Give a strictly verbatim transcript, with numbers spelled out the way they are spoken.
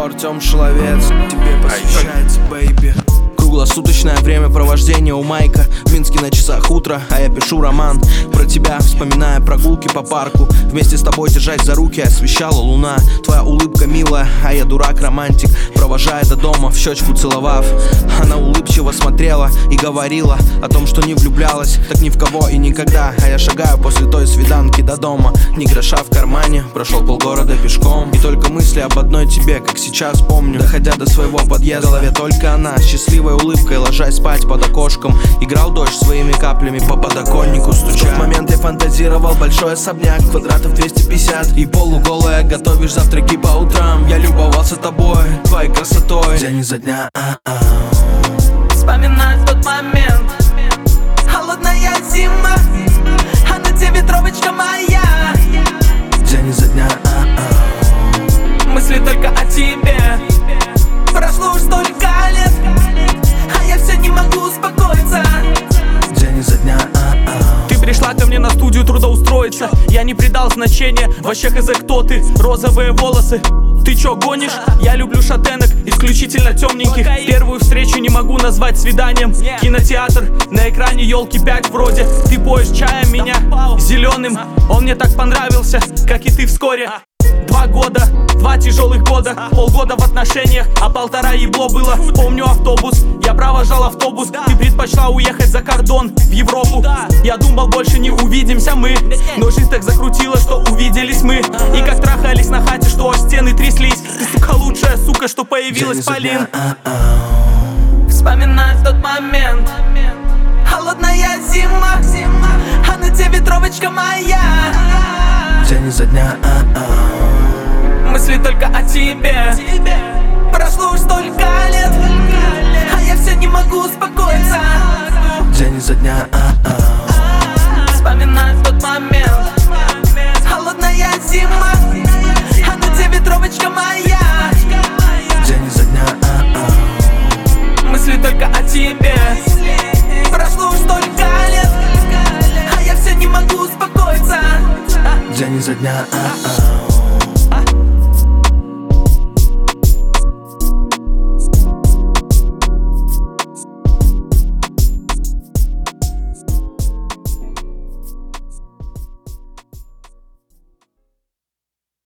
Артем Шиловец, тебе посвящается, бэйби. Круглосуточное времяпровождение у Майка. В Минске на часах утро, а я пишу роман про тебя, вспоминая прогулки по парку. Вместе с тобой держась за руки освещала луна. Твоя улыбка милая, а я дурак-романтик, провожая до дома, в щечку целовав. Она улыбчиво смотрела и говорила о том, что не влюблялась так ни в кого и никогда. А я шагаю после той свиданки до дома, ни гроша в кармане, прошел полгорода пешком. И только мысли об одной тебе, как сейчас помню. Доходя до своего подъезда, в голове только она, счастливой улыбкой, ложась спать под окошком. Играл дождь своими каплями по подоконнику стуча. В тот момент я фантазировал большой особняк, квадратов двести пятьдесят. И полуголая, готовишь завтраки по утрам. Я любовался тобой, твоей красотой, день изо дня. Вспоминать тот момент, холодная зима, а на тебе ветровочка моя. День изо дня. Мысли только о тебе. Прошло уж столько лет, а я все не могу успокоиться. День изо дня. Ты пришла ко мне на студию трудоустроиться. Я не придал значения, вообще хз кто ты. Розовые волосы, ты чё гонишь? Я люблю шатенок, исключительно темненьких. Первую встречу не могу назвать свиданием. Кинотеатр, на экране елки пять вроде. Ты поешь чаем меня зеленым. Он мне так понравился, как и ты вскоре. Два года, два тяжелых года, полгода в отношениях, а полтора ебло было. Помню автобус, я провожал автобус. Ты предпочла уехать за кордон, в Европу. Я думал, больше не увидимся мы, но жизнь так закрутила, что увиделись мы. И как трахались на хате, что аж стены тряслись. Ты, сука, лучшая сука, что появилась, Полин. Вспоминать тот момент, холодная зима, а на тебе ветровочка моя. День изо дня. Мысли только о тебе. Прошло уж столько лет, а я все не могу успокоиться. День изо дня. Вспоминать тот момент, холодная зима, а на тебе ветровочка моя. День изо дня. Мысли только о тебе. Прошло уж столько лет, а я все не могу успокоиться. День изо дня.